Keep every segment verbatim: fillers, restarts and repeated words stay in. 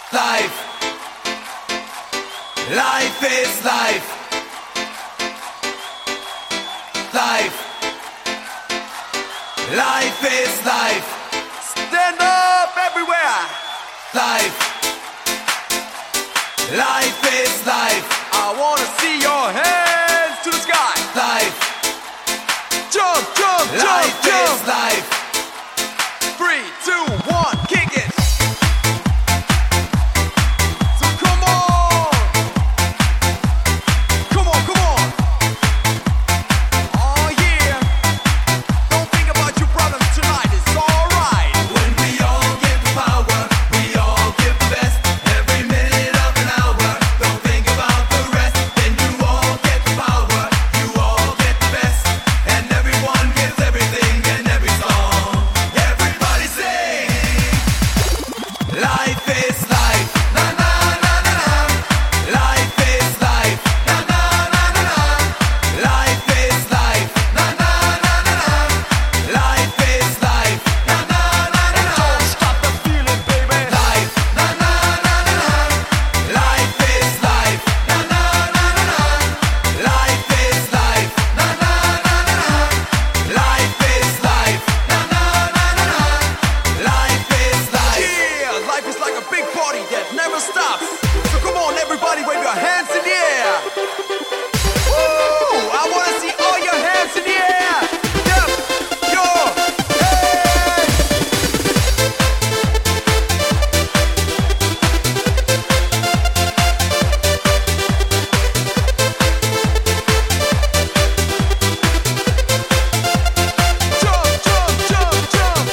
Life. Life is life. Life. Life is life. Stand up everywhere. Life. Life is life. I wanna see your hands to the sky. Life. Jump, jump, jump, Life jump. is life. Three, two, one, kick it. So come on. Come on, come on. Oh yeah. Don't think about your problems tonight. It's alright. When we all give the power, we all give the best. Every minute of an hour. Don't think about the rest. Then you all get the power. You all get the best. And everyone gives everything in every song. Everybody sing. Life is life. Na na na na na. Life is life. Na na na na na. Life is life. Na na na na na. Life is life. Na na na na na. Don't stop the feeling, baby. Life. Na na na na na. Life is life. Na na na na na. Life is life. Na na na na na. Life is life. Na na na na na. Life is life. Yeah, life is like a big party that never stops. So come on, everybody, wave your hands in the air. Woo! I wanna see all your hands in the air. Yep, your hands. Jump, jump, jump, jump.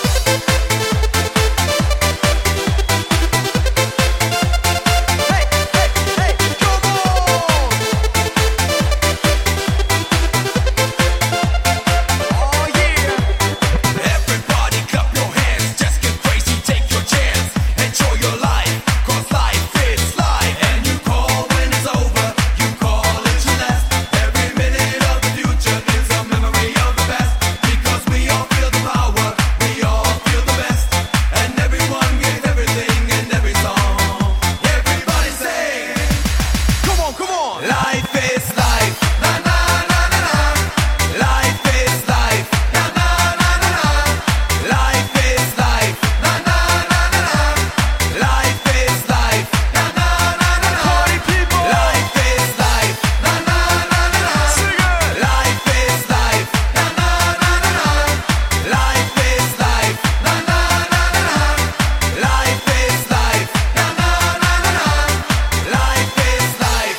Hey, hey, hey, come on! Oh yeah! Everybody clap your hands, just get crazy, take your chance. Enjoy your life, cause life is life. And you call when it's over, you call it your last. Every minute of the future is a memory of the past. Because we all feel the power, we all feel the best. And everyone gives everything in every song. Everybody sing. Come on, come on! Life is life. Na na na na na. Life is life. Na na na na na. Life is life. Na na na na na. Life is life. Na na na na na. Party people! Life is life. Na na na na na. Sing it! Life is life. Na na na na na. Life is life. Na na na na na. Life is life. Na na na na na. Life is life.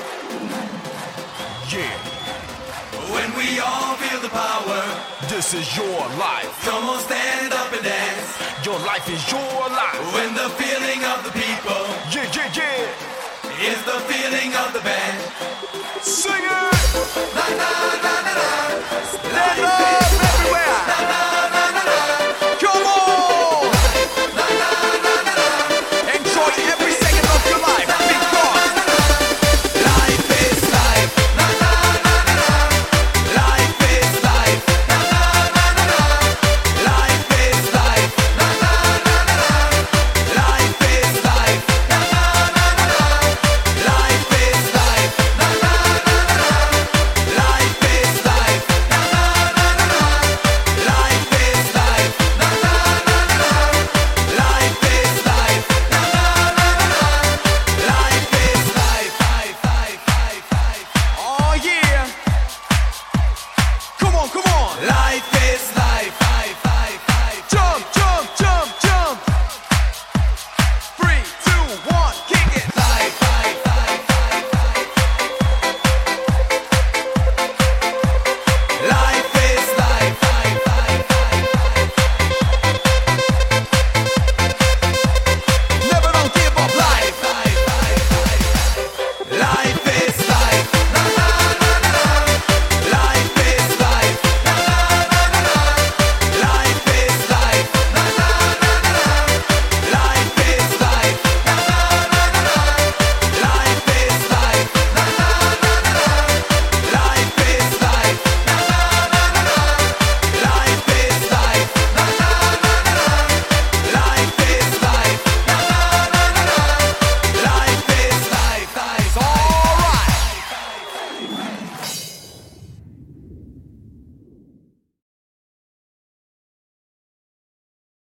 Yeah, When we all feel the power, this is your life. come on, stand up and dance. Your life is your life. When the feeling of the people Yeah, yeah, yeah. is the feeling of the band. Sing it! Na na na na na. Stand up everywhere!